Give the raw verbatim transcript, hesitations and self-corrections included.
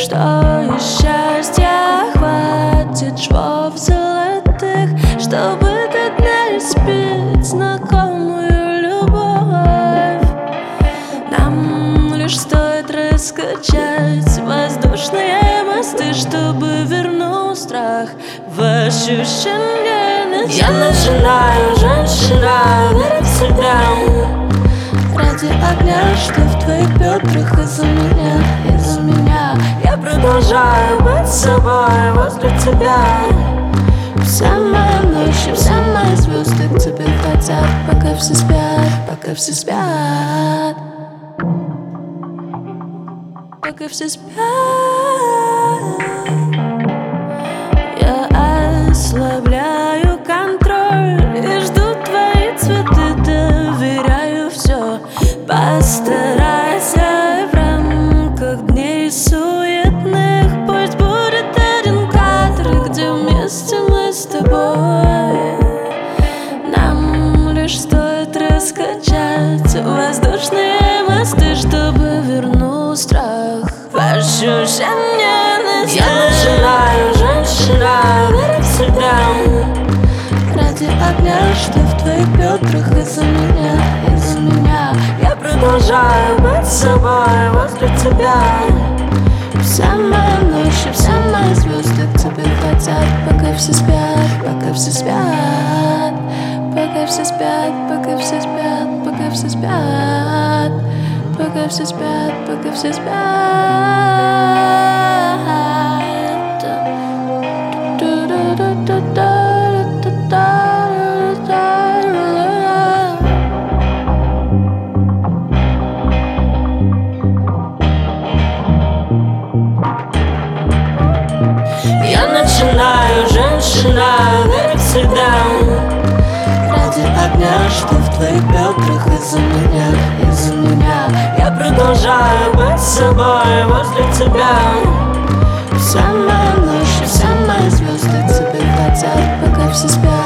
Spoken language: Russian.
что и счастья хватит швов золотых, чтобы до дня испить знакомую любовь. Нам лишь стоит раскачать воздушные мосты, чтобы вернуть страх в ощущение. Я начинаю, женщина, верить в себя ради огня, что в твоих бедрах. Из-за меня, из-за меня я продолжаю быть собой возле тебя. Вся моя ночь и все мои звезды к тебе хотят, пока все спят, пока все спят, пока все спят. Я ослабляю контроль и жду твои цветы, доверяю все. Постарайся в рамках дней суетных, пусть будет один кадр, где вместе мы с тобой. Нам лишь стоит раскачать воздушные мосты, чтобы вернуть страх в ощущение. Я начинаю, женщина, верить в себя ради огня, что в твоих бедрах. Из-за меня, из-за меня я продолжаю быть собой возле тебя. Вся моя ночь и все мои звезды к тебе хотят, пока все спят, пока все спят, пока все спят, пока все спят, пока все спят, пока все спят, пока все спят. Я начинаю, женщина, верить в себя ради огня, что в твоих бедрах. Из-за меня, из-за меня я продолжаю быть собой возле тебя. Вся моя ночь и все мои звезды к тебе хотят, пока все спят.